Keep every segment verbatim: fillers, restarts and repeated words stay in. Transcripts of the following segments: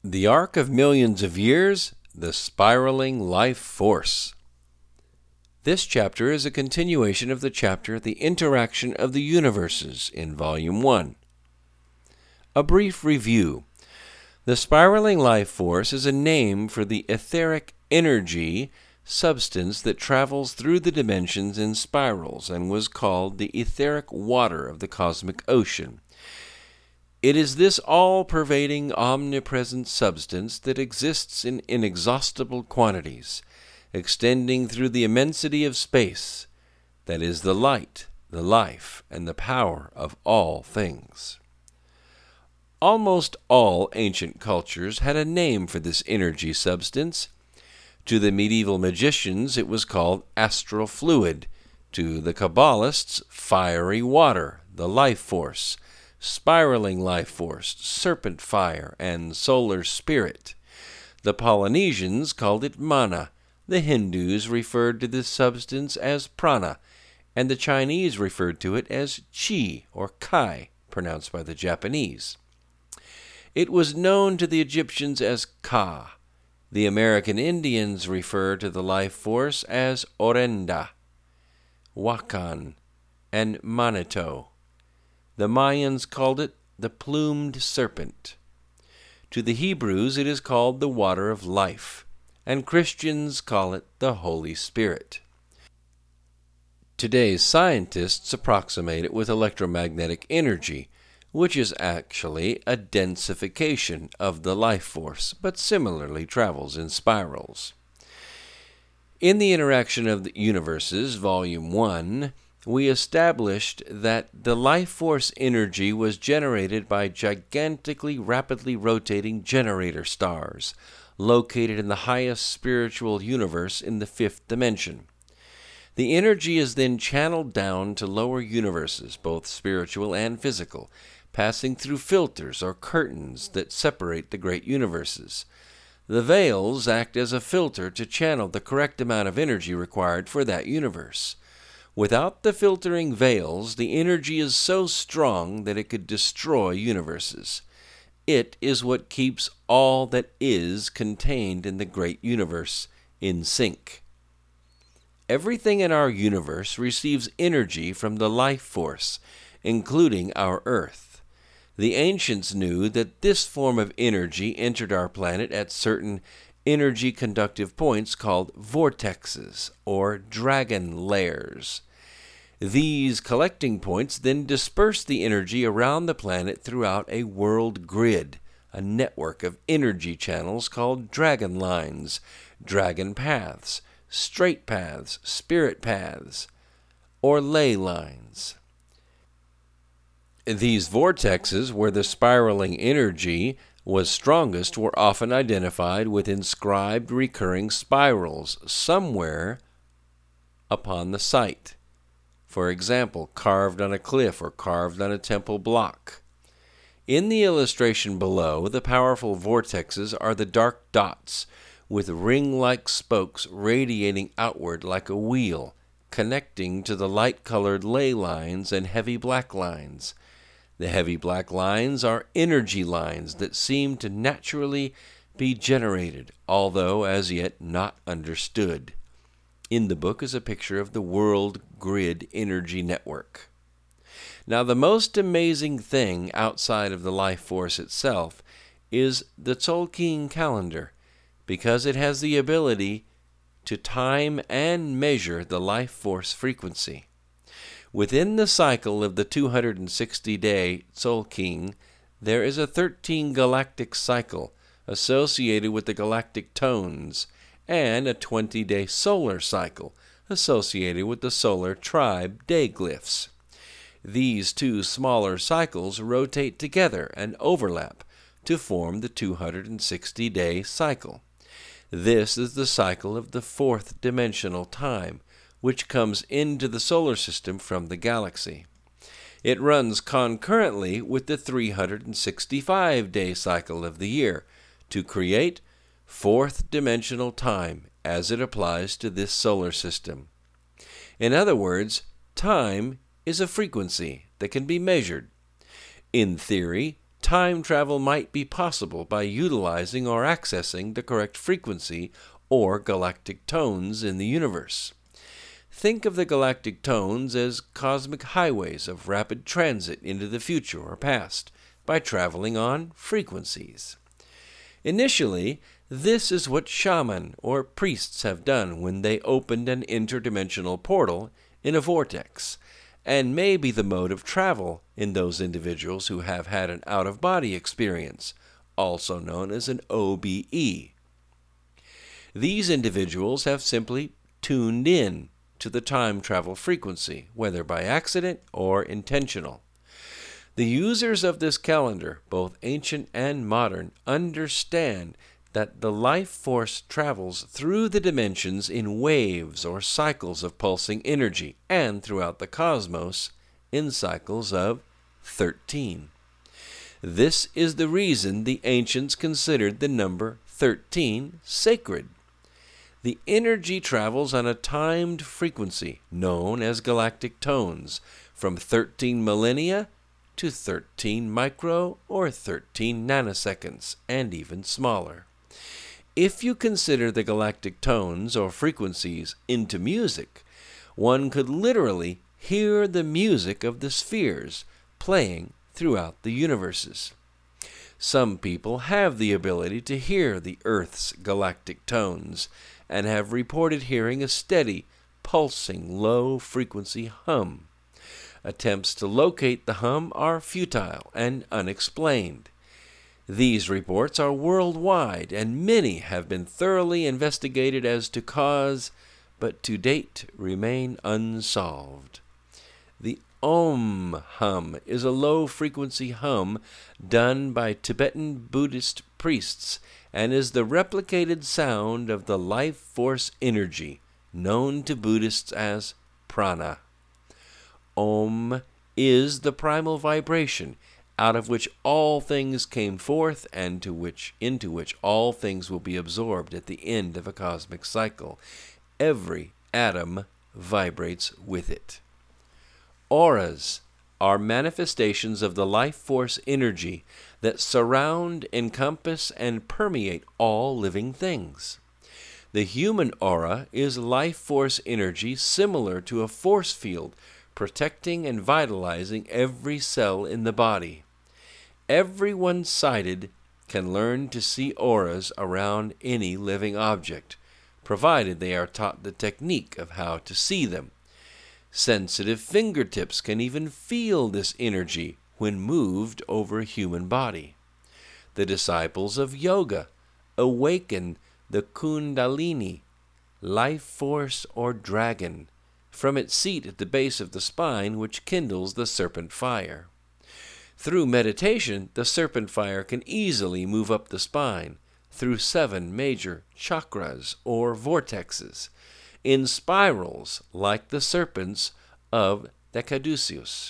The Arc of Millions of Years, the Spiraling Life Force. This chapter is a continuation of the chapter The Interaction of the Universes in Volume one. A brief review. The spiraling life force is a name for the etheric energy substance that travels through the dimensions in spirals and was called the etheric water of the cosmic ocean. It is this all-pervading, omnipresent substance that exists in inexhaustible quantities, extending through the immensity of space, that is the light, the life, and the power of all things. Almost all ancient cultures had a name for this energy substance. To the medieval magicians it was called astral fluid, to the Kabbalists fiery water, the life force, spiraling life force, serpent fire, and solar spirit. The Polynesians called it mana, the Hindus referred to this substance as prana, and the Chinese referred to it as chi or kai, pronounced by the Japanese. It was known to the Egyptians as ka. The American Indians refer to the life force as orenda, wakan, and manito. The Mayans called it the plumed serpent. To the Hebrews it is called the water of life, and Christians call it the Holy Spirit. Today's scientists approximate it with electromagnetic energy, which is actually a densification of the life force, but similarly travels in spirals. In the Interaction of the Universes, Volume one, we established that the life force energy was generated by gigantically rapidly rotating generator stars, located in the highest spiritual universe in the fifth dimension. The energy is then channeled down to lower universes, both spiritual and physical, passing through filters or curtains that separate the great universes. The veils act as a filter to channel the correct amount of energy required for that universe. Without the filtering veils, the energy is so strong that it could destroy universes. It is what keeps all that is contained in the great universe in sync. Everything in our universe receives energy from the life force, including our Earth. The ancients knew that this form of energy entered our planet at certain energy-conductive points called vortexes, or dragon layers. These collecting points then disperse the energy around the planet throughout a world grid, a network of energy channels called dragon lines, dragon paths, straight paths, spirit paths, or ley lines. These vortexes, where the spiraling energy was strongest, were often identified with inscribed recurring spirals somewhere upon the site. For example, carved on a cliff or carved on a temple block. In the illustration below, the powerful vortexes are the dark dots with ring-like spokes radiating outward like a wheel, connecting to the light-colored ley lines and heavy black lines. The heavy black lines are energy lines that seem to naturally be generated, although as yet not understood. In the book is a picture of the World Grid Energy Network. Now, the most amazing thing outside of the life force itself is the Tzolk'in calendar, because it has the ability to time and measure the life force frequency. Within the cycle of the two hundred sixty day Tzolk'in, there is a thirteen galactic cycle associated with the galactic tones, and a twenty day solar cycle associated with the solar tribe day glyphs. These two smaller cycles rotate together and overlap to form the two hundred sixty day cycle. This is the cycle of the fourth dimensional time, which comes into the solar system from the galaxy. It runs concurrently with the three hundred sixty-five day cycle of the year to create fourth dimensional time as it applies to this solar system. In other words, time is a frequency that can be measured. In theory, time travel might be possible by utilizing or accessing the correct frequency or galactic tones in the universe. Think of the galactic tones as cosmic highways of rapid transit into the future or past by traveling on frequencies. Initially, this is what shaman or priests have done when they opened an interdimensional portal in a vortex, and may be the mode of travel in those individuals who have had an out-of-body experience, also known as an O B E. These individuals have simply tuned in to the time travel frequency, whether by accident or intentional. The users of this calendar, both ancient and modern, understand that the life force travels through the dimensions in waves or cycles of pulsing energy, and throughout the cosmos in cycles of thirteen. This is the reason the ancients considered the number thirteen sacred. The energy travels on a timed frequency known as galactic tones from thirteen millennia to thirteen micro or thirteen nanoseconds, and even smaller. If you consider the galactic tones or frequencies into music, one could literally hear the music of the spheres playing throughout the universes. Some people have the ability to hear the Earth's galactic tones and have reported hearing a steady, pulsing, low-frequency hum. Attempts to locate the hum are futile and unexplained. These reports are worldwide, and many have been thoroughly investigated as to cause, but to date remain unsolved. The Om hum is a low-frequency hum done by Tibetan Buddhist priests and is the replicated sound of the life force energy, known to Buddhists as prana. Om is the primal vibration out of which all things came forth, and to which into which all things will be absorbed at the end of a cosmic cycle. Every atom vibrates with it. Auras are manifestations of the life force energy that surround, encompass, and permeate all living things. The human aura is life force energy similar to a force field, protecting and vitalizing every cell in the body. Everyone sighted can learn to see auras around any living object, provided they are taught the technique of how to see them. Sensitive fingertips can even feel this energy when moved over a human body. The disciples of yoga awaken the Kundalini, life force or dragon, from its seat at the base of the spine, which kindles the serpent fire. Through meditation, the serpent fire can easily move up the spine through seven major chakras or vortexes, in spirals like the serpents of the caduceus,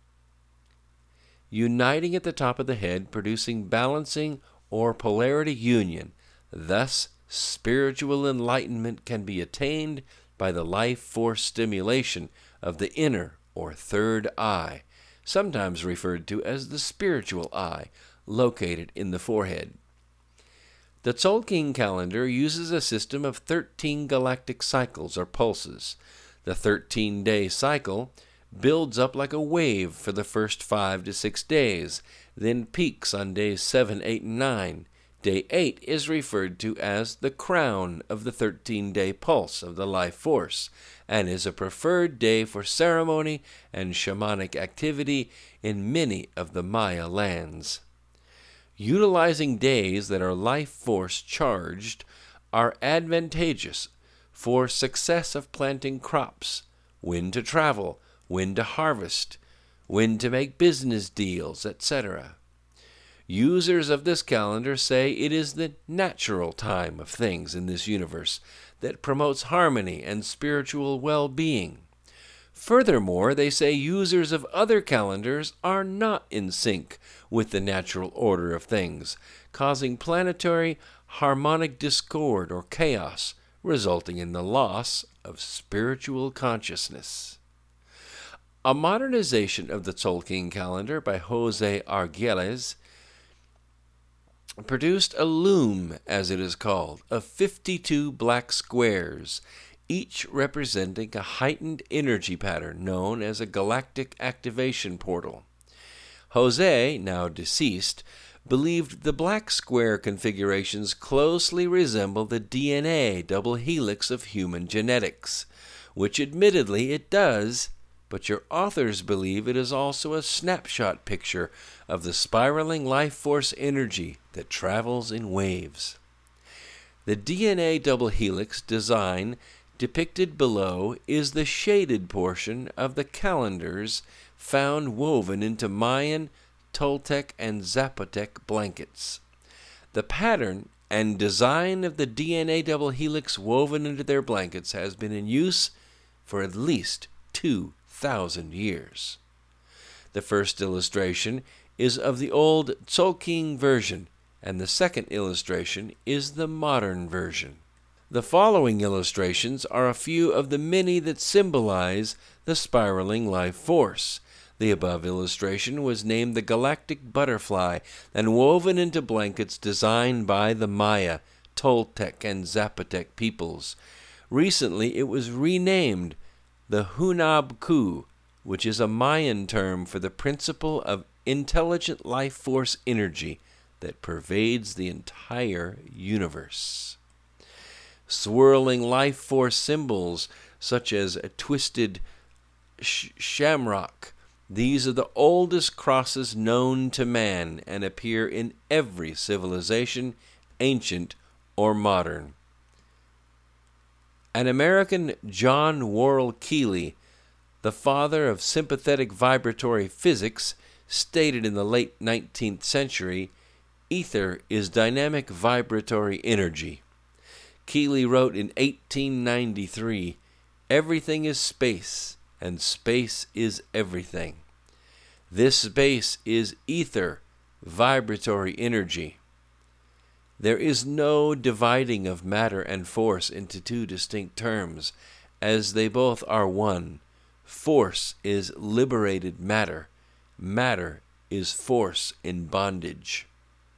uniting at the top of the head, producing balancing or polarity union. Thus, spiritual enlightenment can be attained by the life force stimulation of the inner or third eye, sometimes referred to as the spiritual eye, located in the forehead. The Tzolk'in calendar uses a system of thirteen galactic cycles or pulses. The thirteen-day cycle builds up like a wave for the first five to six days, then peaks on days seven, eight, and nine. Day eight is referred to as the crown of the thirteen-day pulse of the life force, and is a preferred day for ceremony and shamanic activity in many of the Maya lands. Utilizing days that are life force charged are advantageous for success of planting crops, when to travel, when to harvest, when to make business deals, et cetera. Users of this calendar say it is the natural time of things in this universe that promotes harmony and spiritual well-being. Furthermore, they say users of other calendars are not in sync with the natural order of things, causing planetary harmonic discord or chaos, resulting in the loss of spiritual consciousness. A modernization of the Tzolk'in calendar by Jose Arguelles produced a loom, as it is called, of fifty-two black squares, each representing a heightened energy pattern known as a galactic activation portal. Jose, now deceased, believed the black square configurations closely resemble the D N A double helix of human genetics, which admittedly it does, but your authors believe it is also a snapshot picture of the spiraling life force energy that travels in waves. The D N A double helix design depicted below is the shaded portion of the calendars found woven into Mayan, Toltec, and Zapotec blankets. The pattern and design of the D N A double helix woven into their blankets has been in use for at least two thousand years. The first illustration is of the old Tzolk'in version, and the second illustration is the modern version. The following illustrations are a few of the many that symbolize the spiraling life force. The above illustration was named the Galactic Butterfly and woven into blankets designed by the Maya, Toltec, and Zapotec peoples. Recently, it was renamed the Hunab Ku, which is a Mayan term for the principle of intelligent life force energy that pervades the entire universe. Swirling life force symbols, such as a twisted sh- shamrock, these are the oldest crosses known to man and appear in every civilization, ancient or modern. An American John Worrell Keely, the father of sympathetic vibratory physics, stated in the late nineteenth century, "Ether is dynamic vibratory energy." Keely wrote in eighteen ninety-three, "Everything is space, and space is everything. This space is ether, vibratory energy. There is no dividing of matter and force into two distinct terms, as they both are one. Force is liberated matter. Matter is force in bondage."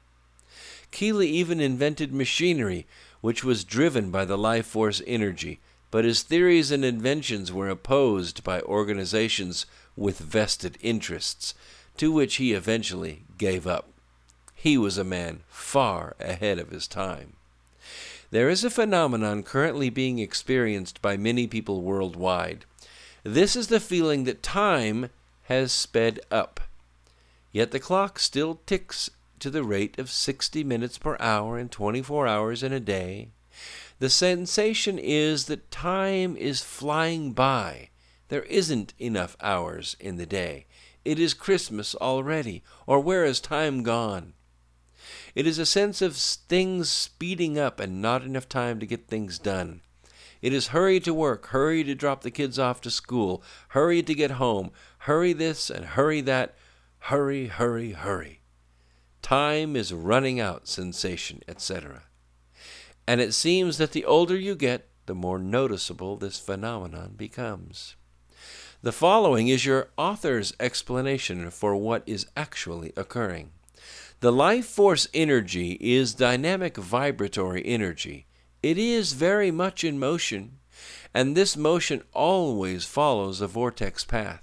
Keely even invented machinery, which was driven by the life force energy, but his theories and inventions were opposed by organizations with vested interests, to which he eventually gave up. He was a man far ahead of his time. There is a phenomenon currently being experienced by many people worldwide. This is the feeling that time has sped up. Yet the clock still ticks to the rate of sixty minutes per hour and twenty-four hours in a day. The sensation is that time is flying by. There isn't enough hours in the day. It is Christmas already, or where has time gone? It is a sense of things speeding up and not enough time to get things done. It is hurry to work, hurry to drop the kids off to school, hurry to get home, hurry this and hurry that, hurry, hurry, hurry. Time is running out sensation, et cetera. And it seems that the older you get, the more noticeable this phenomenon becomes. The following is your author's explanation for what is actually occurring. The life force energy is dynamic vibratory energy. It is very much in motion, and this motion always follows a vortex path.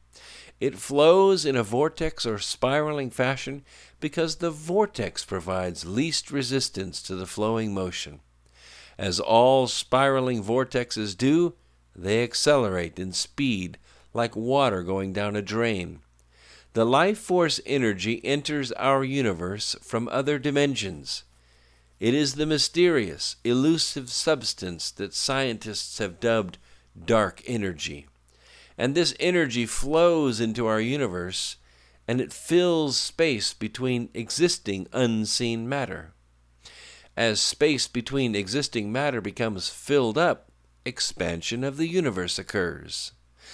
It flows in a vortex or spiraling fashion because the vortex provides least resistance to the flowing motion. As all spiraling vortexes do, they accelerate in speed like water going down a drain. The life force energy enters our universe from other dimensions. It is the mysterious, elusive substance that scientists have dubbed dark energy. And this energy flows into our universe, and it fills space between existing unseen matter. As space between existing matter becomes filled up, expansion of the universe occurs.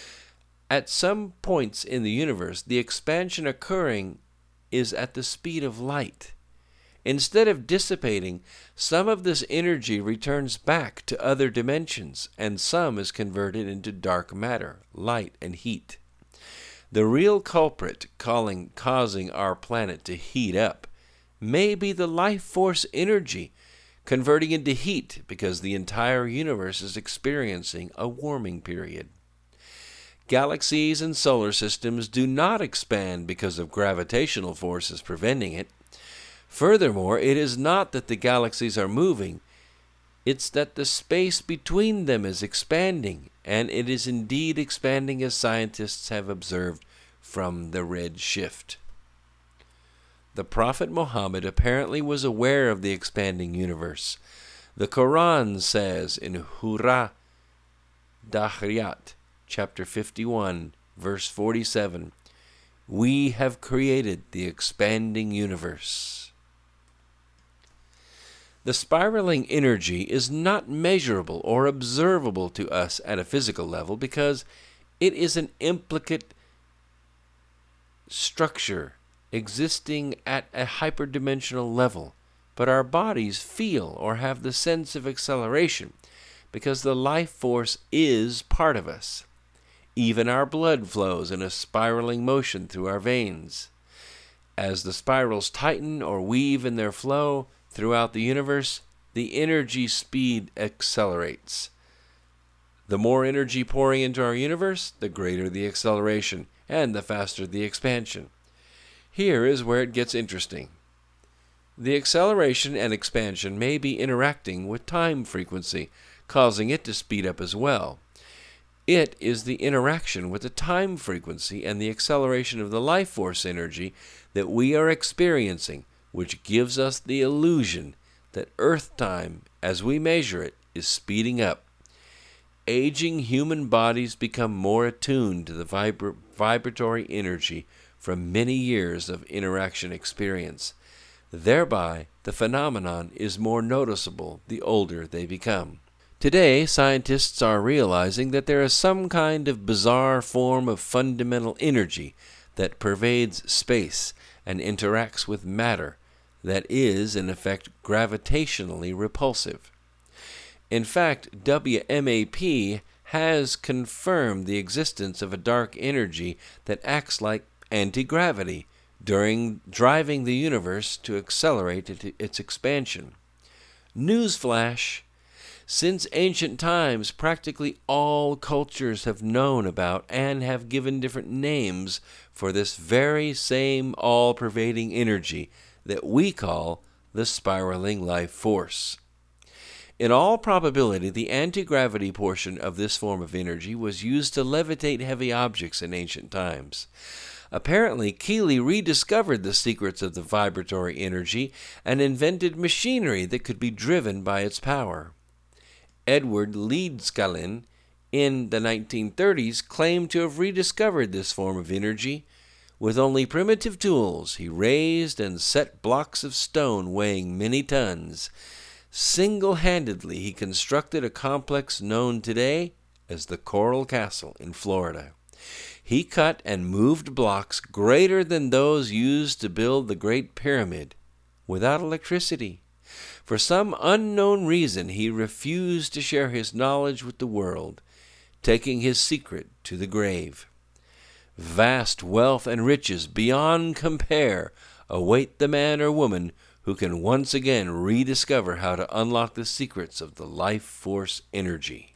At some points in the universe, the expansion occurring is at the speed of light. Instead of dissipating, some of this energy returns back to other dimensions, and some is converted into dark matter, light, and heat. The real culprit calling, causing our planet to heat up may be the life force energy converting into heat because the entire universe is experiencing a warming period. Galaxies and solar systems do not expand because of gravitational forces preventing it. Furthermore, it is not that the galaxies are moving, it's that the space between them is expanding, and it is indeed expanding as scientists have observed from the red shift. The Prophet Muhammad apparently was aware of the expanding universe. The Quran says in Hurra Dahriyat, chapter fifty-one, verse forty-seven, "We have created the expanding universe." The spiraling energy is not measurable or observable to us at a physical level because it is an implicate structure existing at a hyperdimensional level, but our bodies feel or have the sense of acceleration because the life force is part of us. Even our blood flows in a spiraling motion through our veins. As the spirals tighten or weave in their flow throughout the universe, the energy speed accelerates. The more energy pouring into our universe, the greater the acceleration, and the faster the expansion. Here is where it gets interesting. The acceleration and expansion may be interacting with time frequency, causing it to speed up as well. It is the interaction with the time frequency and the acceleration of the life force energy that we are experiencing, which gives us the illusion that Earth time, as we measure it, is speeding up. Aging human bodies become more attuned to the vibra- vibratory energy from many years of interaction experience. Thereby, the phenomenon is more noticeable the older they become. Today, scientists are realizing that there is some kind of bizarre form of fundamental energy that pervades space and interacts with matter that is, in effect, gravitationally repulsive. In fact, W M A P has confirmed the existence of a dark energy that acts like anti-gravity during driving the universe to accelerate its expansion. Newsflash! Since ancient times, practically all cultures have known about and have given different names for this very same all-pervading energy that we call the spiraling life force. In all probability, the anti-gravity portion of this form of energy was used to levitate heavy objects in ancient times. Apparently, Keely rediscovered the secrets of the vibratory energy and invented machinery that could be driven by its power. Edward Leedskalnin, in the nineteen thirties, claimed to have rediscovered this form of energy. With only primitive tools, he raised and set blocks of stone weighing many tons. Single-handedly, he constructed a complex known today as the Coral Castle in Florida. He cut and moved blocks greater than those used to build the Great Pyramid without electricity. For some unknown reason, he refused to share his knowledge with the world, taking his secret to the grave. Vast wealth and riches beyond compare await the man or woman who can once again rediscover how to unlock the secrets of the life force energy.